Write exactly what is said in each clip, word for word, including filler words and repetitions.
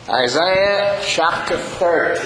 Isaiah chapter thirty,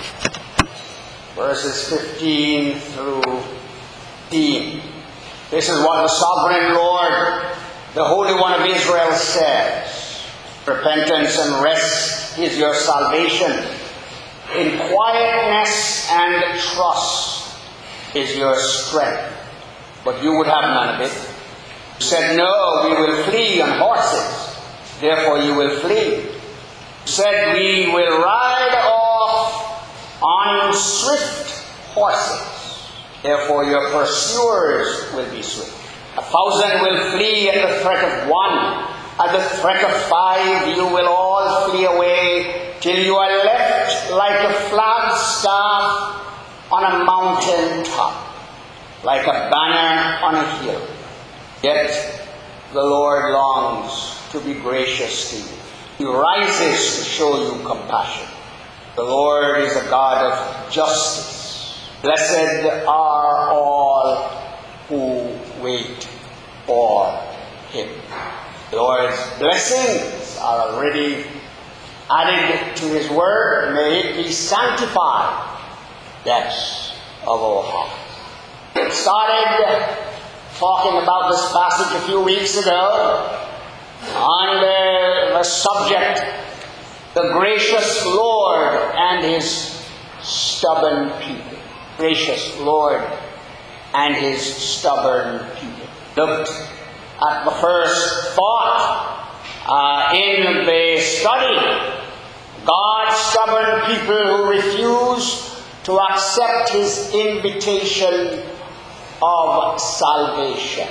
verses fifteen through eighteen. This is what the sovereign Lord, the Holy One of Israel, says. Repentance and rest is your salvation. In quietness and trust is your strength. But you would have none of it. You said, no, we will flee on horses. Therefore you will flee. You said, we will ride off on swift horses. Therefore your pursuers will be swift. A thousand will flee at the threat of one. At the threat of five you will all flee away, till you are left like a flagstaff on a mountain top, like a banner on a hill. Yet the Lord longs to be gracious to you. He rises to show you compassion. The Lord is a God of justice. Blessed are all who wait for Him. The Lord's blessings are already added to His word. May it be sanctified, depths of our heart. We started talking about this passage a few weeks ago on the, the subject, the gracious Lord and His stubborn people. Gracious Lord and His stubborn people. Looked at the first thought uh, in the study. God's stubborn people who refuse to accept His invitation of salvation.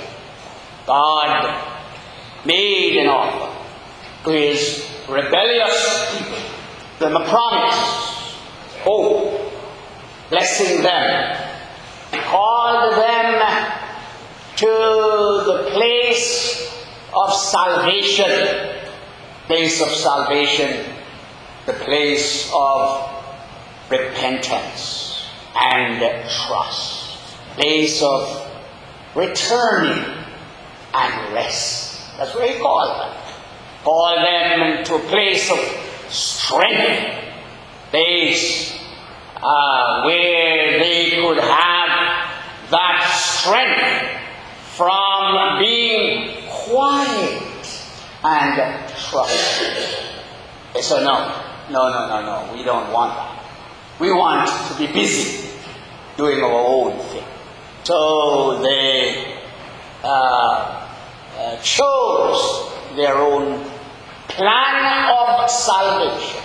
God made an offer to His rebellious people, them a promise, hope, blessing them, called them to the place of salvation, place of salvation, the place of repentance and trust, place of returning and rest. That's what He called them. Called them to a place of strength, place uh, where they could have that strength from being quiet and trusting. They said, no, no, no, no, no, we don't want that. We want to be busy doing our own thing. So they uh, uh, chose their own plan of salvation.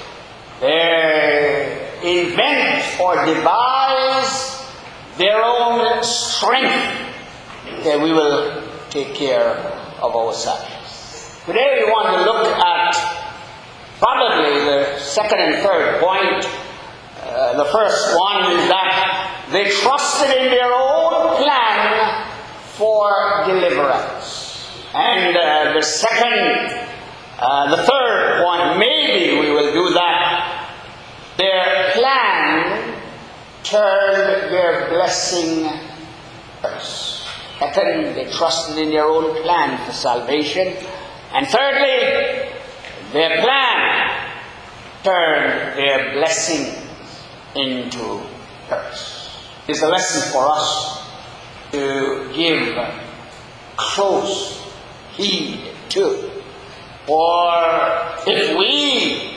They invent or devise their own strength that we will take care of ourselves. Today we want to look at probably the second and third point. Uh, the first one is that they trusted in their own plan for deliverance. And uh, the second, uh, the third point, maybe we will do that. Their plan turned their blessing curse. Second, they trusted in their own plan for salvation. And thirdly, their plan turned their blessing into curse. It's a lesson for us to give close heed to. For if we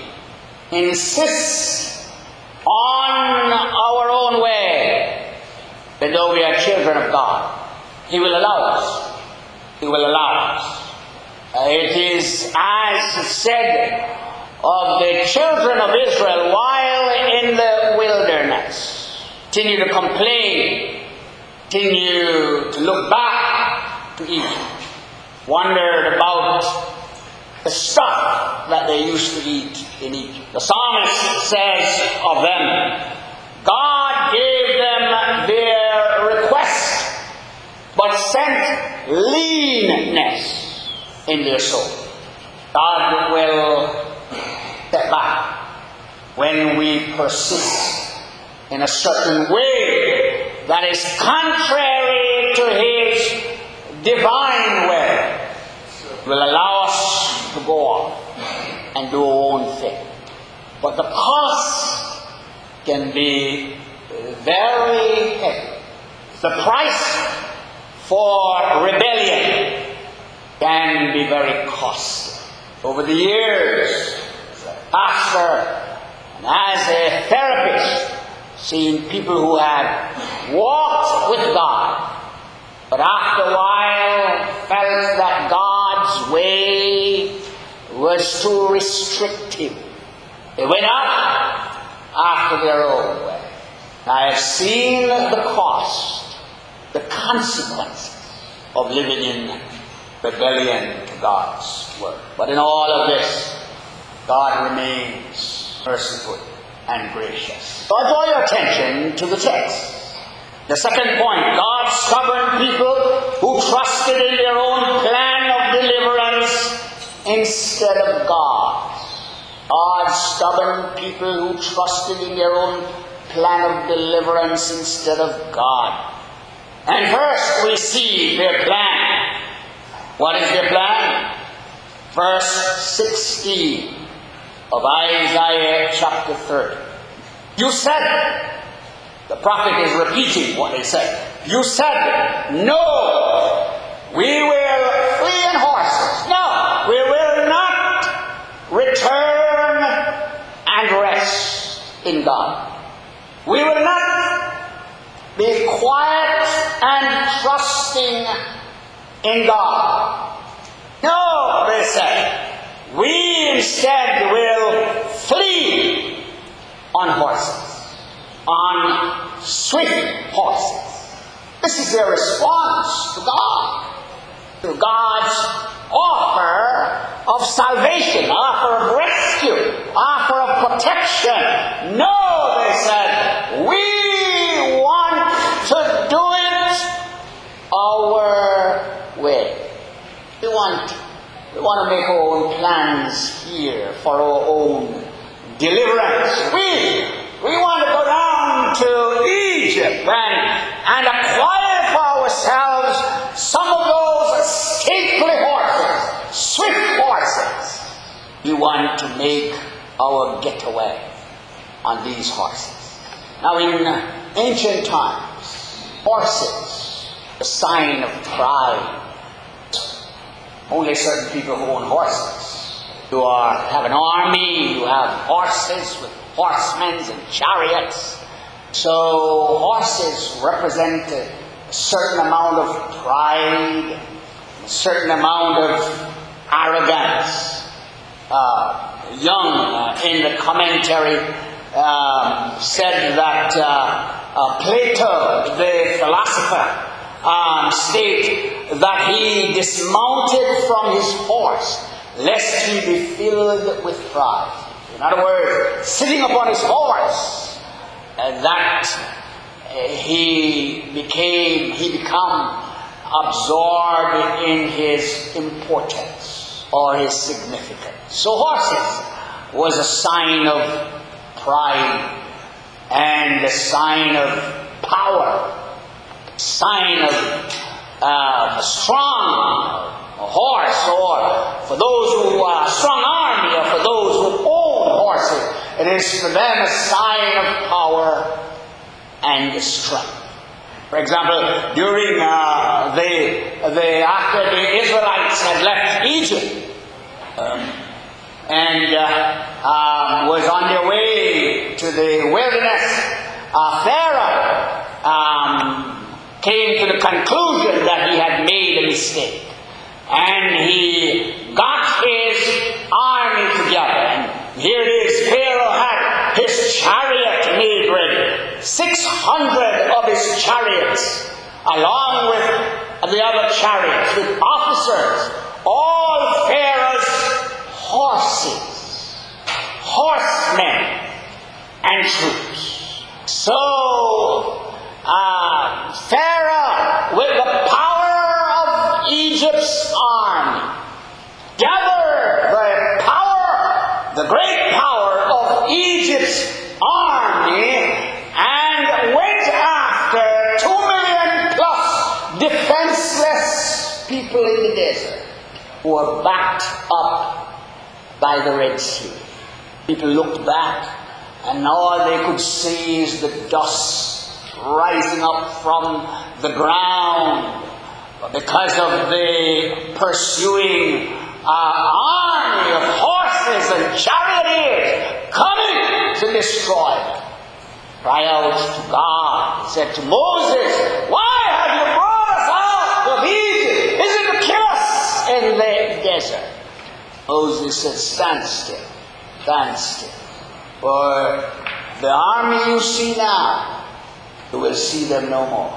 insist on our own way, then though we are children of God, He will allow us. He will allow us. Uh, it is as said of the children of Israel while in the wilderness. Continue to complain. Continue to look back to Egypt. Wondered about the stuff that they used to eat in Egypt. The psalmist says of them, God gave them their request, but sent leanness in their soul. God will step back when we persist in a certain way that is contrary to His divine will. Will allow us to go on and do our own thing. But the cost can be very heavy. The price for rebellion can be very costly. Over the years, as a pastor and as a therapist, seeing people who had walked with God, but after a while felt that God's way was too restrictive. They went up after their own way. I have seen the cost, the consequences of living in rebellion to God's word. But in all of this, God remains merciful and gracious. So I draw your attention to the text. The second point, God's stubborn people who trusted in their own plan of deliverance instead of God's. God's stubborn people who trusted in their own plan of deliverance instead of God. And first we see their plan. What is their plan? Verse sixteen of Isaiah chapter thirty. You said, the prophet is repeating what they said. You said, no, we will flee on horses. No, we will not return and rest in God. We will not be quiet and trusting in God. No, they said, we instead will flee on horses, on swift horses. This is their response to God, to God's offer of salvation, offer of rescue, offer of protection. No, they said, we want to do it our way. We want, we want to make our own plans here for our own deliverance. We, we want to go down to Egypt and, and acquire for ourselves some of those stately horses, swift horses. We want to make our getaway on these horses. Now in ancient times, horses, a sign of pride. Only certain people who own horses, who are, have an army, who have horses with horsemen and chariots. So horses represent a certain amount of pride, a certain amount of arrogance. Uh, Young, uh, in the commentary, um, said that uh, uh, Plato, the philosopher, um, stated that he dismounted from his horse lest he be filled with pride. In other words, sitting upon his horse, uh, that uh, he became, he become absorbed in his importance or his significance. So horses was a sign of pride and a sign of power, a sign of uh, a strong horse, or for those who are uh, strong army, or for those who own horses. It is for them a sign of power and strength. For example, during uh, the, the after the Israelites had left Egypt, um, and uh, um, was on their way to the wilderness, uh, Pharaoh um, came to the conclusion that he had made a mistake. And he got his army together. And here it is, Pharaoh had his chariot made ready. Six hundred of his chariots, along with the other chariots, with officers, all Pharaoh's horses, horsemen, and troops. So, uh, Pharaoh, with the power of Egypt's army, gathered the power, the great power of Egypt's army, and went after two million plus defenseless people in the desert who were backed up by the Red Sea. People looked back, and all they could see is the dust rising up from the ground because of the pursuing uh, army of horses and charioteers coming to destroy them. Cry out to God. He said to Moses, "Why have you brought us out of Egypt? Is it to kill us in the desert?" Moses said, "Stand still, stand still. For the army you see now, you will see them no more."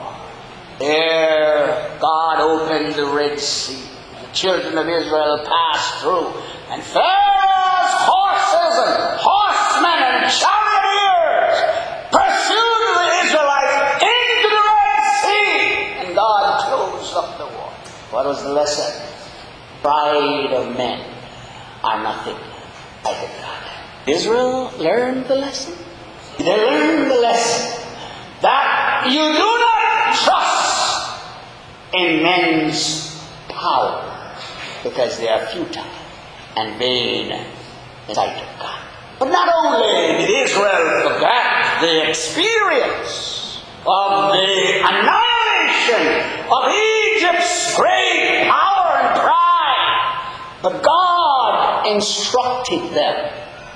There God opened the Red Sea. The children of Israel passed through, and Pharaoh's horses and horsemen and charioteers pursued the Israelites into the Red Sea, and God closed up the water. What was the lesson? Pride of men are nothing like a God. Israel learned the lesson. They learned the lesson that you do not trust in men's power, because they are futile and vain in the sight of God. But not only did Israel forget the experience of the annihilation of Egypt's great power and pride, but God instructed them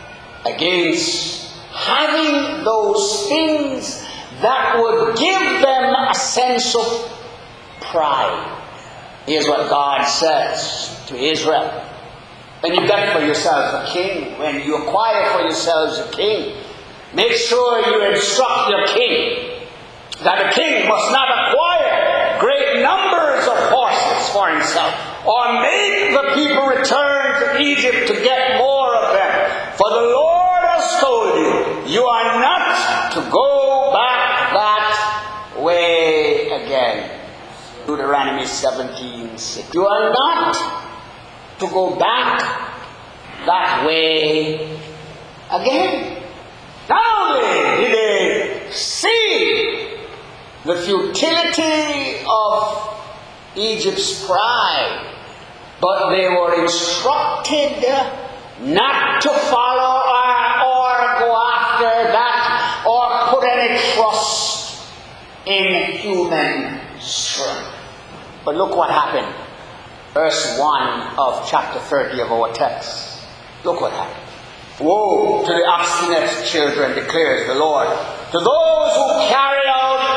against having those things that would give them a sense of pride. Here's what God says to Israel. When you get for yourselves a king, when you acquire for yourselves a king, make sure you instruct your king that a king must not acquire great numbers of horses for himself, or make the people return to Egypt to get more of them. For the Lord has told you, you are not to go back that way again. Deuteronomy seventeen six. You are not to go back that way again. Not only did they see the futility of Egypt's pride, but they were instructed not to follow or, or go after that, or put any trust in human strength. But look what happened. Verse one of chapter thirty of our text. Look what happened. Woe to the obstinate children, declares the Lord, to those who carry out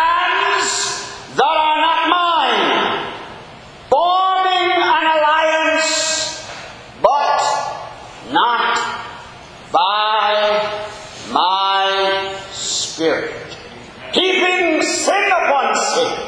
plans that are not mine, forming an alliance, but not by my Spirit, heaping sin upon sin,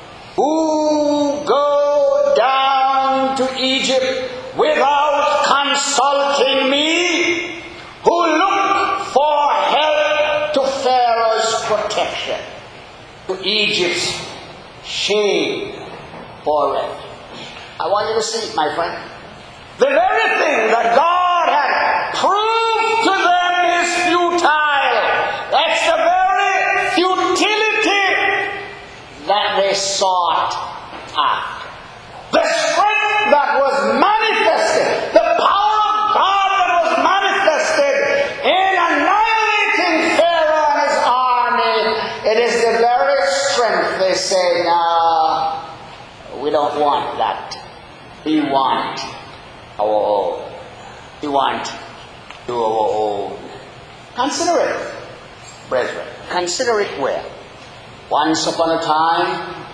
who go down to Egypt without consulting me, who look for help to Pharaoh's protection, to Egypt's shade for refuge. I want you to see it, my friend. The very thing that God had proved to them is futile. That's the very futility that they sought after. The strength that was manifested, the power of God that was manifested in annihilating Pharaoh and his army, it is the very strength they say, no, we don't want that. We want our own. We want to do our own. Consider it, brethren. Consider it well. Once upon a time,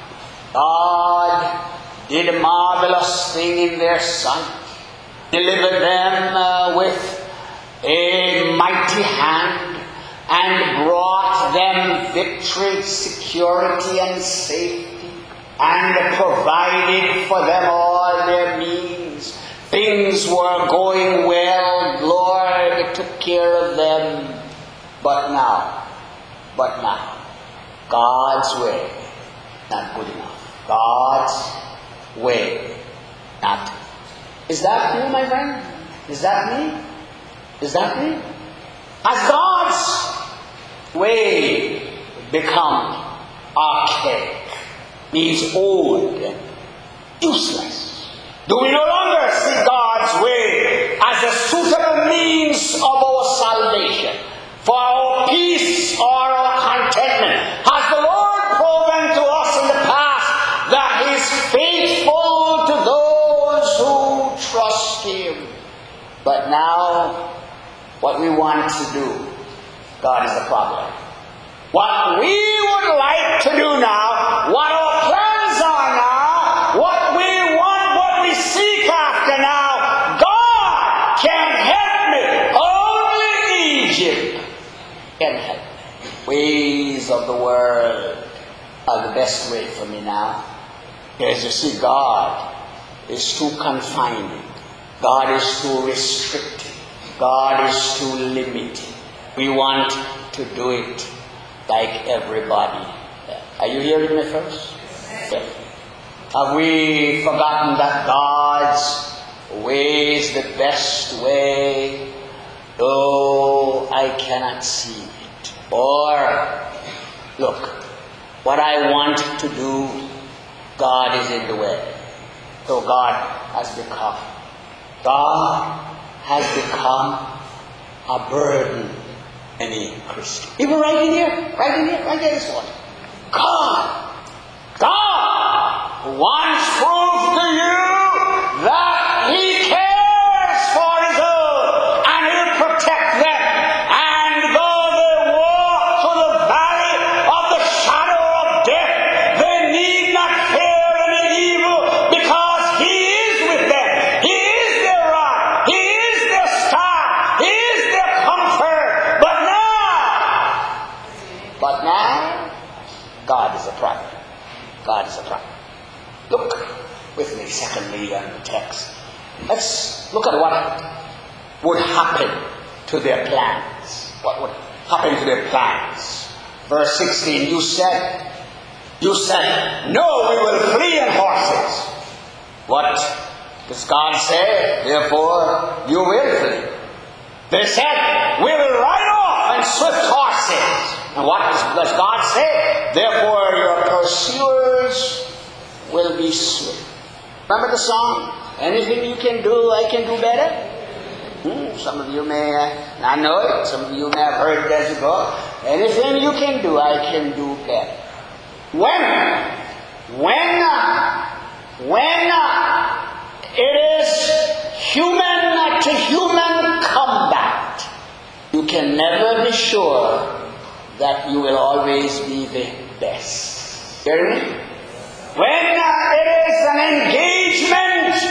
God did a marvelous thing in their sight. Delivered them uh, with a mighty hand and brought them victory, security, and safety, and provided for them all their needs. Things were going well. Lord took care of them. But now, but now, God's way, not good enough. God's way, not. Is that you, my friend? Is that me? Is that me? Has God's way become archaic, means old and useless? Do we no longer see God's way as a suitable means of our now, what we want to do, God is the problem. What we would like to do now, what our plans are now, what we want, what we seek after now, God can help me. Only Egypt can help me. Ways of the world are the best way for me now. Because you see, God is too confining. God is too restricting. God is too limiting. We want to do it like everybody. Are you hearing me first? Yes. Have we forgotten that God's way is the best way? Oh, I cannot see it. Or, look, what I want to do, God is in the way. So God has become, God has become a burden. Any Christian. Even right in here, right in here, right there this morning. God, God wants proof to you that He cares for His own and He'll protect them. And though they walk through the valley of the shadow of death, they need not fear any evil because He is with them. He is their rod. He is their staff. He is their comfort. But now, God is a problem. God is a problem. Look with me, secondly, on the text. Let's look at what would happen to their plans. What would happen to their plans? Verse sixteen, you said, you said, no, we will flee in horses. What does God say? Therefore, you will flee. They said, we will ride off on swift horses. And what does God say? Therefore your pursuers will be swift. Remember the song? Anything you can do, I can do better? Hmm, some of you may uh, not know it. Some of you may have heard it as you go. Anything you can do, I can do better. When? When? Uh, when uh, it is human to human combat, you can never be sure that you will always be the best. Hear me? When uh, it is an engagement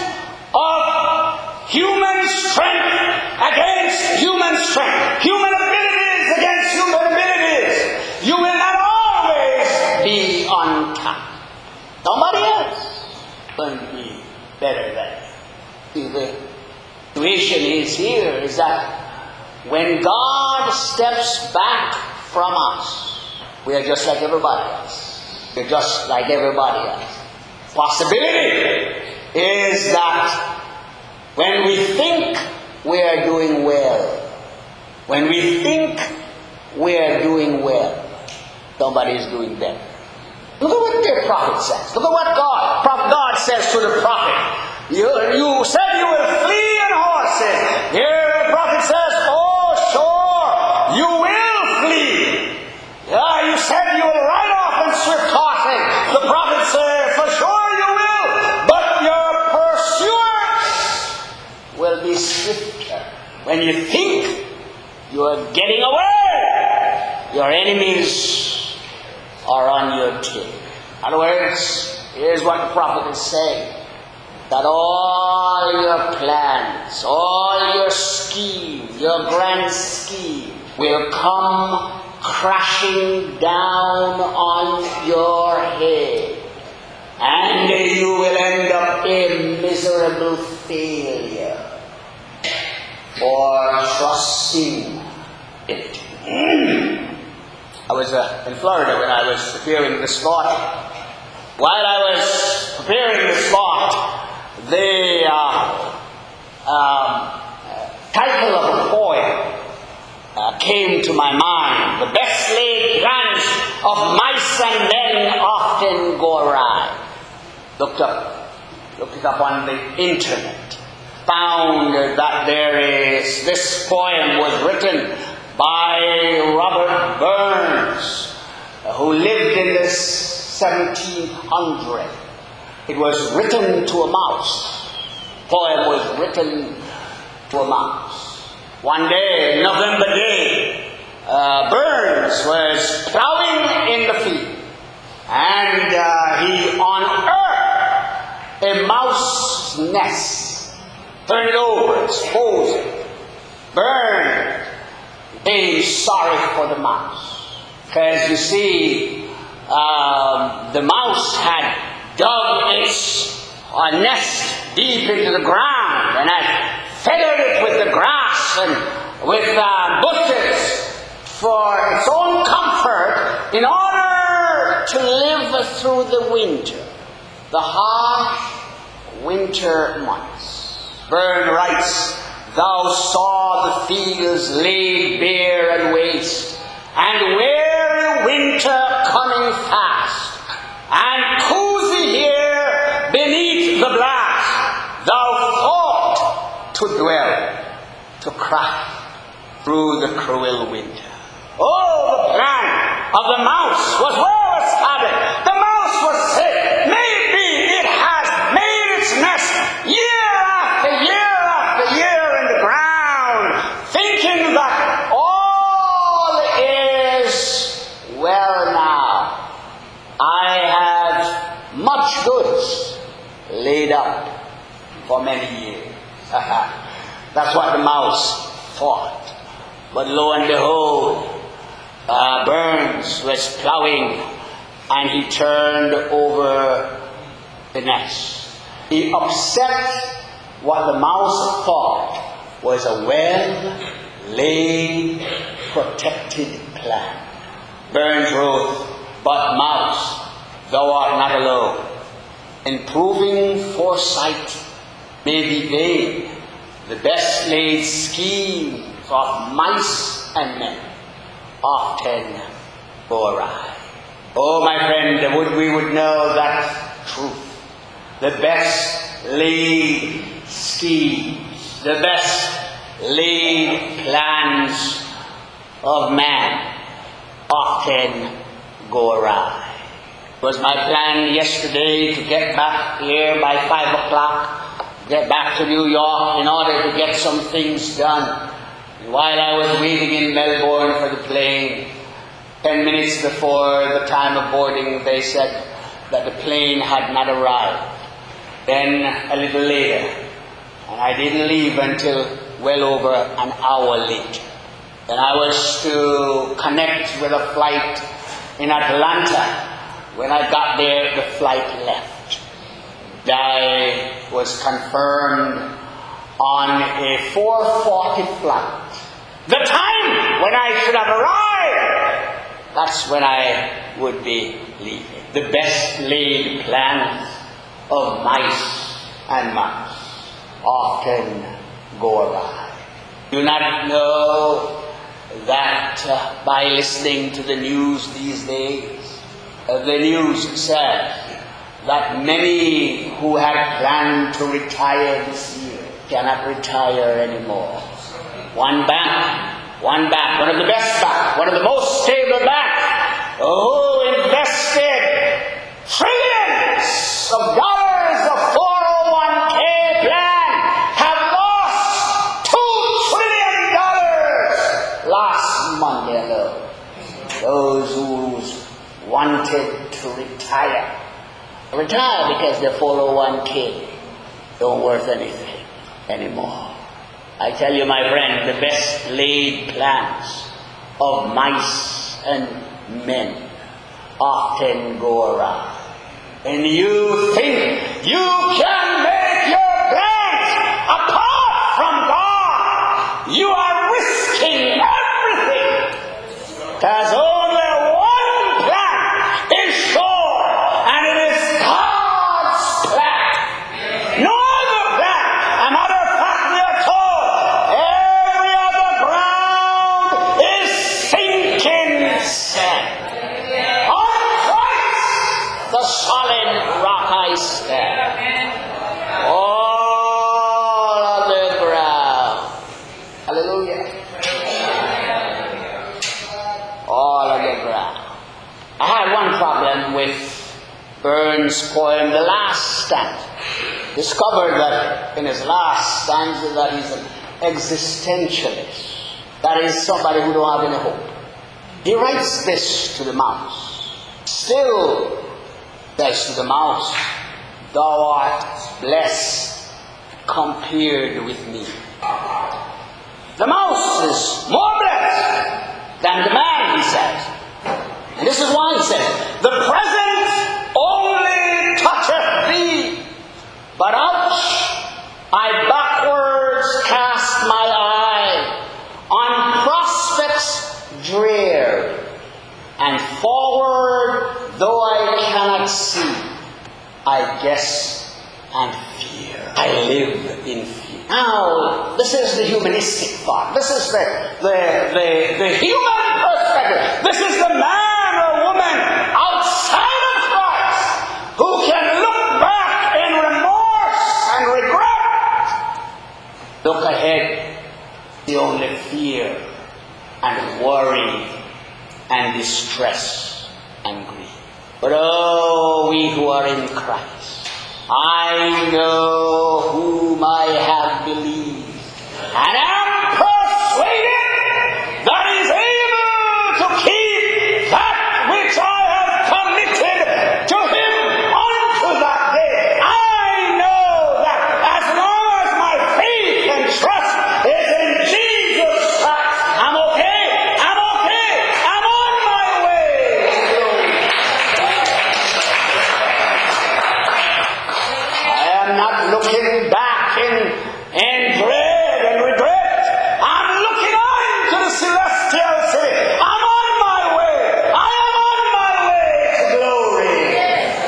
of human strength against human strength, human abilities against human abilities, you will not always be on top. Somebody else will be better than you. The situation is here is that when God steps back from us, we are just like everybody else. We're just like everybody else. Possibility is that when we think we are doing well, when we think we are doing well, somebody is doing better. Look at what the prophet says. Look at what God, God says to the prophet. You, you said you will flee in horses. Here the prophet says, oh, sure, you will flee. Yeah, you said you will ride off in swift horses. The prophet says, for sure you will, but your pursuers will be swifter. When you think you are getting away, your enemies are on your tail. In other words, here's what the prophet is saying. That all your plans, all your scheme, your grand scheme will come crashing down on your head. And you will end up a miserable failure for trusting in it. I was uh, in Florida when I was preparing this thought. While I was preparing this thought, the uh, um, title of a poem uh, came to my mind. The best laid plans of mice and men often go awry. Looked up, looked it up on the internet. Found that there is, this poem was written by Robert Burns, who lived in the seventeen hundreds. It was written to a mouse. The poem was written to a mouse. One day, November day, uh, Burns was plowing in the field, and uh, he unearthed a mouse nest. Turned it over, exposed it. Burns being sorry for the mouse, because you see, um, the mouse had dug its uh, nest deep into the ground and had feathered it with the grass and with uh, bushes for its own comfort in order to live through the winter, the harsh winter months. Burns writes, "Thou saw the fields laid bare and waste, and weary winter coming fast, and cozy here beneath the blast, thou thought to dwell, to craft through the cruel winter." Oh, the plan of the mouse was well established. The mouse was sick. Maybe it has made its nest year after year after year in the ground, thinking that all is well now. I have much goods laid up for many years. That's what the mouse thought. But lo and behold, uh, Burns was plowing, and he turned over the nest. He upset what the mouse thought was a well-laid, protected plan. Burns wrote, "But mouse, thou art not alone. Improving foresight may be vain. The best laid schemes of mice and men often go awry." Oh, my friend, would we would know that truth. The best laid schemes, the best laid plans of man often go awry. It was my plan yesterday to get back here by five o'clock, get back to New York in order to get some things done. And while I was waiting in Melbourne for the plane, ten minutes before the time of boarding, they said that the plane had not arrived. Then a little later, and I didn't leave until well over an hour later. Then I was to connect with a flight in Atlanta. When I got there, the flight left. I was confirmed on a four forty flight. The time when I should have arrived, that's when I would be leaving. The best laid plans of mice and mouse often go awry. Do not know that uh, by listening to the news these days, uh, the news says that many who had planned to retire this year cannot retire anymore. One bank, one bank, one of the best banks, one of the most stable banks, who invested trillions of dollars of four oh one k plan, have lost two trillion dollars last Monday alone. Those who wanted to retire, retire because their four oh one k don't worth anything anymore. I tell you, my friend, the best laid plans of mice and men often go awry. And you think you can make your plans apart from God. You are risking everything. There's only one plan is sure, and it is God's plan. No other plan. A matter of fact, we are told every other ground is sinking sand. On Christ, the solid rock I stand. All other ground. Hallelujah. All other ground. I had one problem with Burns' poem, the last stanza. Discovered that in his last stanza that he's existentialist. That is somebody who don't have any hope. He writes this to the mouse. Still says to the mouse, thou art blessed compared with me. The mouse is more blessed than the man, he says. And this is why he says, the present only toucheth thee, but ouch, I backwards cast my eye on prospects drear, and forward, though I cannot see, I guess and fear. I live in fear. Now, this is the humanistic thought. This is the, the, the, the human perspective. This is the man or woman outside of Christ who can look back in remorse and regret. Look ahead, the only fear and worry and distress and grief. But oh, we who are in Christ, I know whom I have believed, and am persuaded that He is able to keep that which I have committed to Him unto that day. I know that as long as my faith and trust is in Jesus Christ, I'm okay, I'm okay, I'm on my way. I am not looking back in, in dread and regret. I'm looking on to the celestial city. I'm on my way. I am on my way to glory.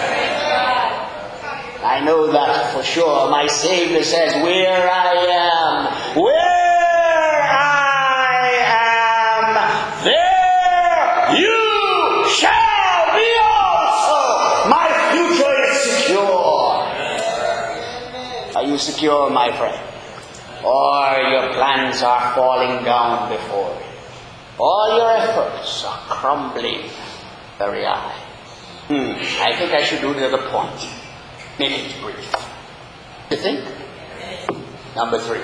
I know that for sure. My Savior says, where I am, where I am, there you shall be also. My future is secure. Are you secure, my friend? Or your plans are falling down before you? All your efforts are crumbling very high. Hmm, I think I should do the other point. Make it brief. You think? Number three.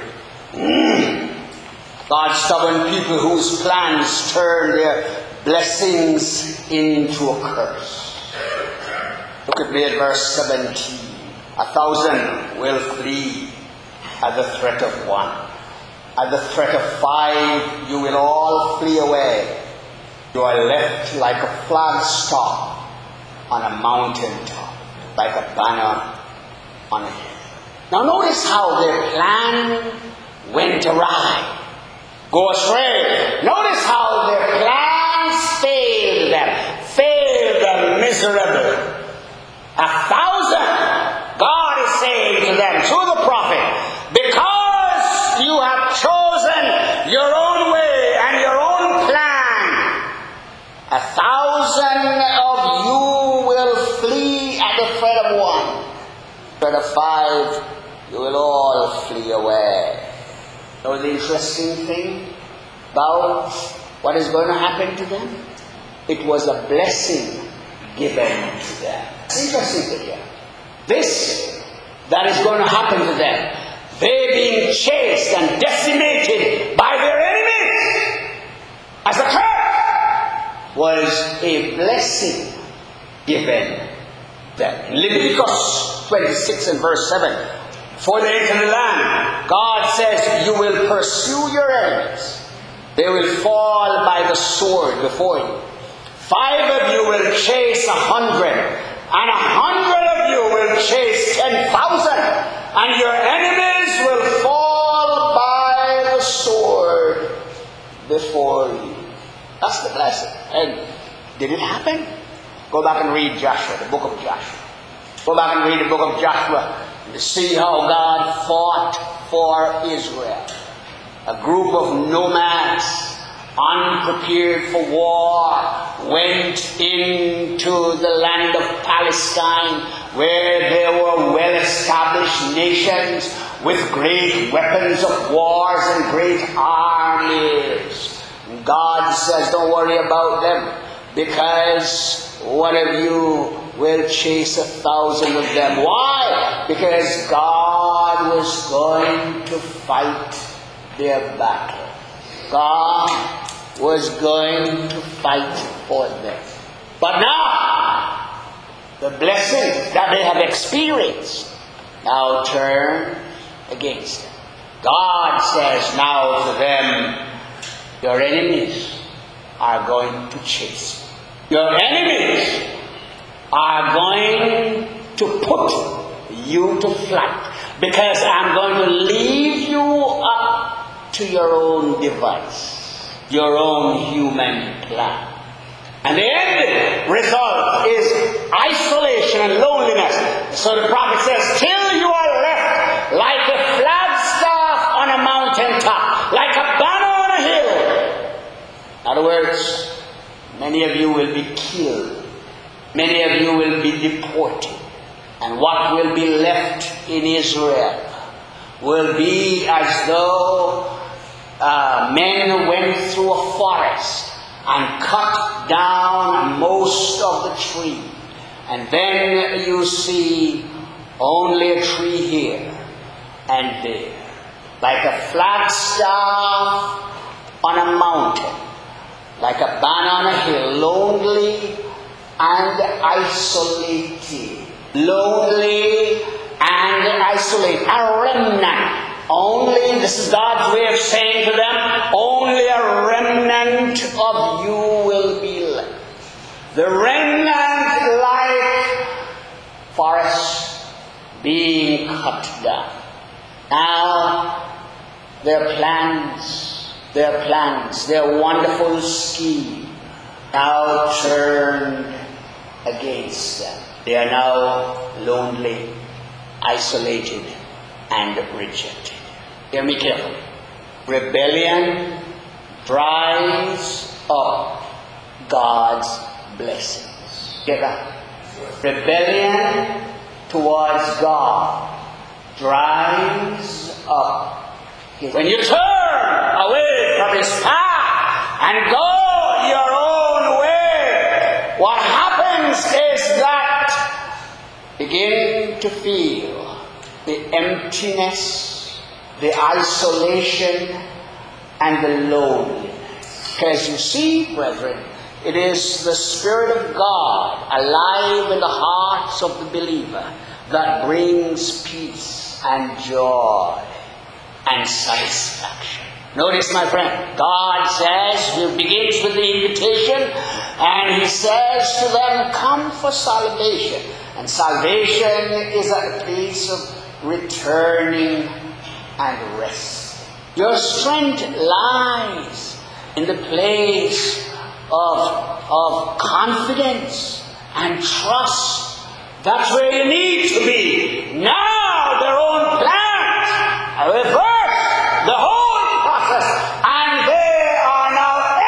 God's stubborn people whose plans turn their blessings into a curse. Look at me at verse seventeen. A thousand will flee at the threat of one. At the threat of five, you will all flee away. You are left like a flagstaff on a mountain top, like a banner on a hill. Now notice how their plan went awry, go astray. Notice how their plans failed them, failed them miserably. A thousand, God is saying to them through the prophet, because you have chosen your own way and your own plan, a thousand of you will flee at the threat of one. Threat of five, you will all flee away. So the interesting thing about what is going to happen to them, it was a blessing given to them. It's interesting to hear. This that is going to happen to them, they being chased and decimated by their enemies as a curse, was a blessing given them. In Leviticus twenty-six and verse seven, for they enter the land, God says, you will pursue your enemies. They will fall by the sword before you. Five of you will chase a hundred, and a hundred of you will chase ten thousand, and your enemies will fall by the sword before you. That's the blessing. And did it happen? Go back and read Joshua, the book of Joshua. Go back and read the book of Joshua to see how God fought for Israel. A group of nomads, unprepared for war, went into the land of Palestine, where there were well-established nations with great weapons of wars and great armies. God says, don't worry about them, because one of you will chase a thousand of them. Why? Because God was going to fight their battle. God was going to fight for them. But now, the blessings that they have experienced now turn against them. God says now to them, your enemies are going to chase you. Your enemies are going to put you to flight, because I'm going to leave you up to your own device, your own human plan. And the end result is isolation and loneliness. So the prophet says, till you are left like a flagstaff on a mountaintop, like a banner on a hill. In other words, many of you will be killed. Many of you will be deported. And what will be left in Israel will be as though uh, men went through a forest and cut down most of the tree. And then you see only a tree here and there. Like a flagstaff on a mountain. Like a banner on a hill. Lonely and isolated. Lonely and isolated. A remnant. Only, this is God's way of saying to them, only a remnant of you will be left. The remnant like forests being cut down. Now, their plans, their plans, their wonderful scheme now turned against them. They are now lonely, isolated, and rejected. Hear me carefully. Rebellion dries up God's blessings. Get that? Rebellion towards God dries up His. When you turn away from His path and go your own way, what happens is that begin to feel the emptiness, the isolation, and the loneliness. Because you see, brethren, it is the Spirit of God alive in the hearts of the believer that brings peace and joy and satisfaction. Notice, my friend, God says, He begins with the invitation, and He says to them, come for salvation. And salvation is at a place of returning and rest. Your strength lies in the place of, of confidence and trust. That's where you need to be. Now their own plans are reversed. The whole process. And they are now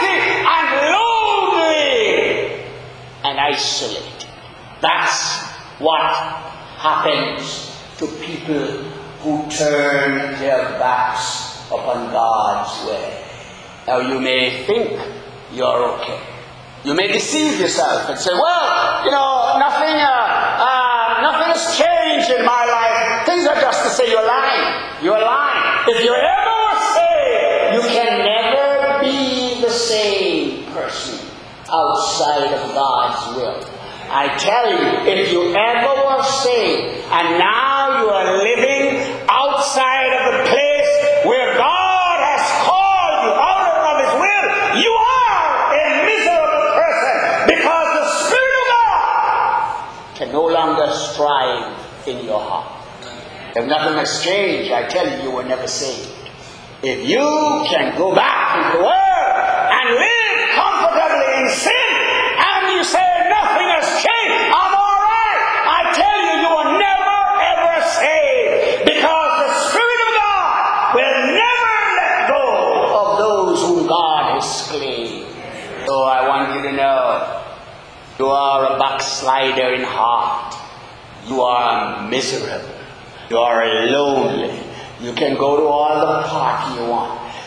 empty and lonely and isolated. That's what happens to people who turn their backs upon God's way. Now you may think you're okay. You may deceive yourself and say, well, you know, nothing, uh, uh, nothing has changed in my life. Things are just to say you're lying. You're lying. If you ever were saved, you can never be the same person outside of God's will. I tell you, if you ever were saved and now you are living outside of the place where God has called you out of His will, you are a miserable person, because the Spirit of God can no longer strive in your heart. If nothing has changed, I tell you, you were never saved. If you can go back into the world and live comfortably in sin, and you say nothing has changed, I'm all right, I tell you, you will never ever saved, because the Spirit of God will never let go of those whom God has claimed. So I want you to know, you are a backslider in heart. You are miserable. You are lonely. You can go to all the party you want.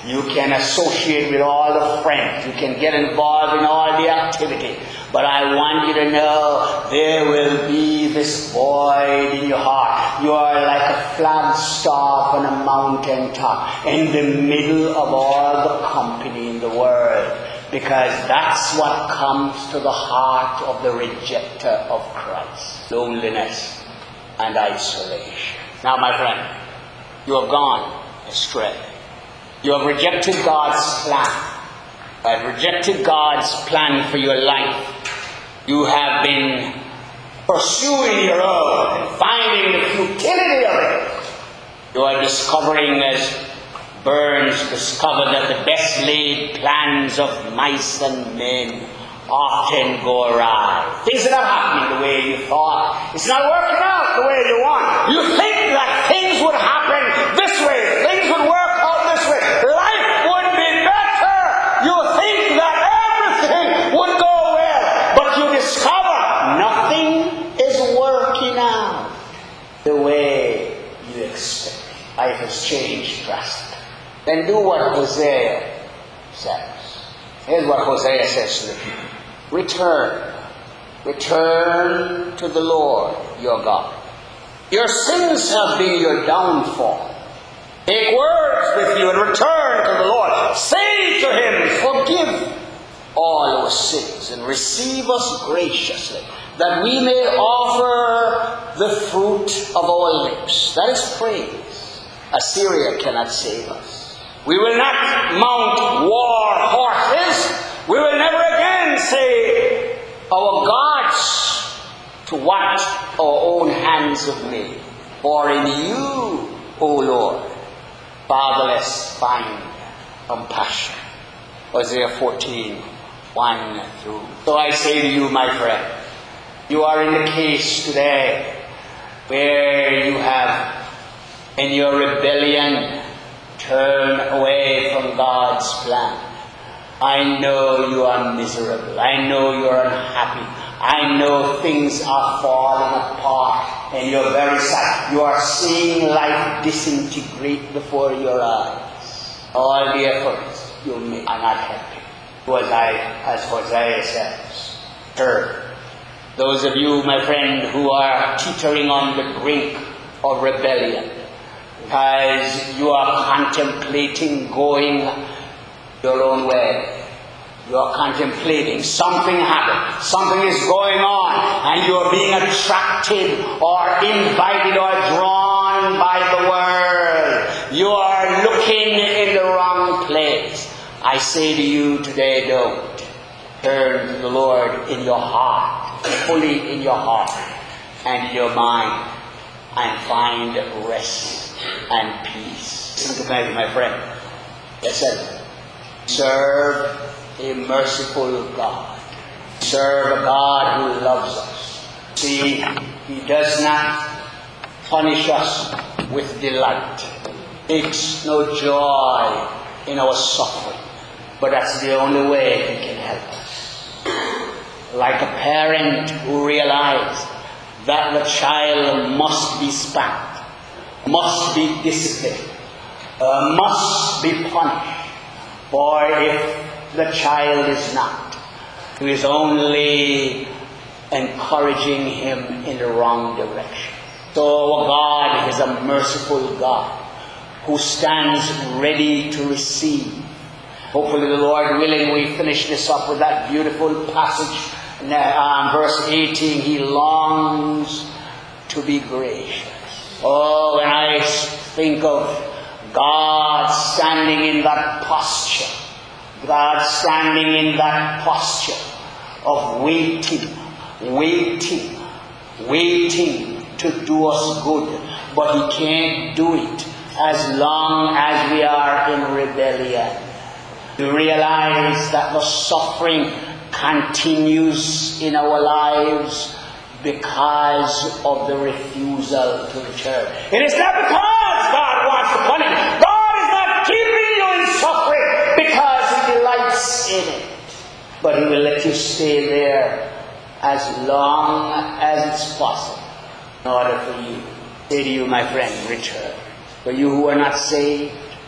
You can associate with all the friends. You can get involved in all the activity. But I want you to know there will be this void in your heart. You are like a flagstaff on a mountain top in the middle of all the company in the world. Because that's what comes to the heart of the rejecter of Christ. Loneliness and isolation. Now, my friend, you have gone astray. You have rejected God's plan. You have rejected God's plan for your life. You have been pursuing your own and finding the futility of it. You are discovering, as Burns discovered, that the best laid plans of mice and men often go awry. Things are not happening the way you thought. It's not working out the way you want. You think that things would happen this way. Things would work out this way. Life would be better. You think that everything would go well. But you discover nothing is working out the way you expect. Life has changed drastically. Then do what Hosea says. Here's what Hosea says to the people. Return. Return to the Lord your God. Your sins have been your downfall. Take words with you and return to the Lord. Say to him, forgive all our sins and receive us graciously, that we may offer the fruit of our lips. That is praise. Assyria cannot save us. We will not mount war horses. We will never again say, our gods, to what our own hands have made. For in you, O Lord, fatherless find compassion. Hosea fourteen, one through. So I say to you, my friend, you are in the case today where you have, in your rebellion, turned away from God's plan. I know you are miserable. I know you are unhappy. I know things are falling apart in your very sight. You are seeing life disintegrate before your eyes. All the efforts you make are not helping. Was I, as Hosea says, turn. Those of you, my friend, who are teetering on the brink of rebellion, because you are contemplating going your own way. You are contemplating. Something happened. Something is going on. And you are being attracted or invited or drawn by the world. You are looking in the wrong place. I say to you today, don't. Turn to the Lord in your heart. Fully in your heart. And in your mind. And find rest and peace. Listen to me, my friend. Listen. Serve a merciful God. Serve a God who loves us. See, He does not punish us with delight. Takes no joy in our suffering. But that's the only way He can help us. Like a parent who realizes that the child must be spanked, must be disciplined, uh, must be punished. For if the child is not, He is only encouraging him in the wrong direction. So our God is a merciful God who stands ready to receive. Hopefully the Lord willing, we finish this up with that beautiful passage. Um, verse eighteen, He longs to be gracious. Oh, when I think of God standing in that posture, God standing in that posture of waiting, waiting, waiting to do us good. But He can't do it as long as we are in rebellion. To realize that the suffering continues in our lives because of the refusal to return. It is not because God wants to punish. God is not keeping you in suffering because He delights in it. But He will let you stay there as long as it's possible in order for you. Say to you, my friend, return. For you who are not saved,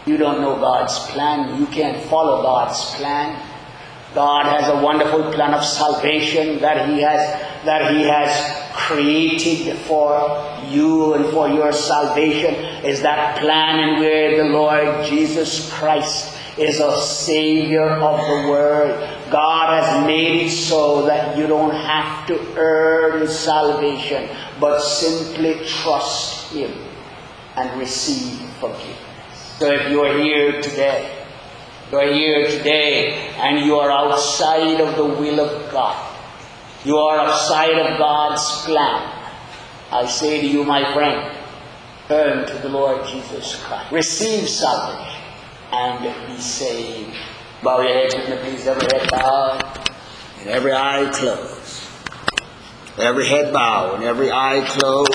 You don't know God's plan. You can't follow God's plan. God has a wonderful plan of salvation that He has that He has created for you and for your salvation. Is that plan in where the Lord Jesus Christ is a Savior of the world. God has made it so that you don't have to earn salvation, but simply trust Him and receive forgiveness. So if you are here today, you are here today and you are outside of the will of God, you are outside of God's plan, I say to you, my friend, turn to the Lord Jesus Christ. Receive salvation and be saved. Bow your heads with me, please. Every head bowed and every eye closed. Every head bowed and every eye closed.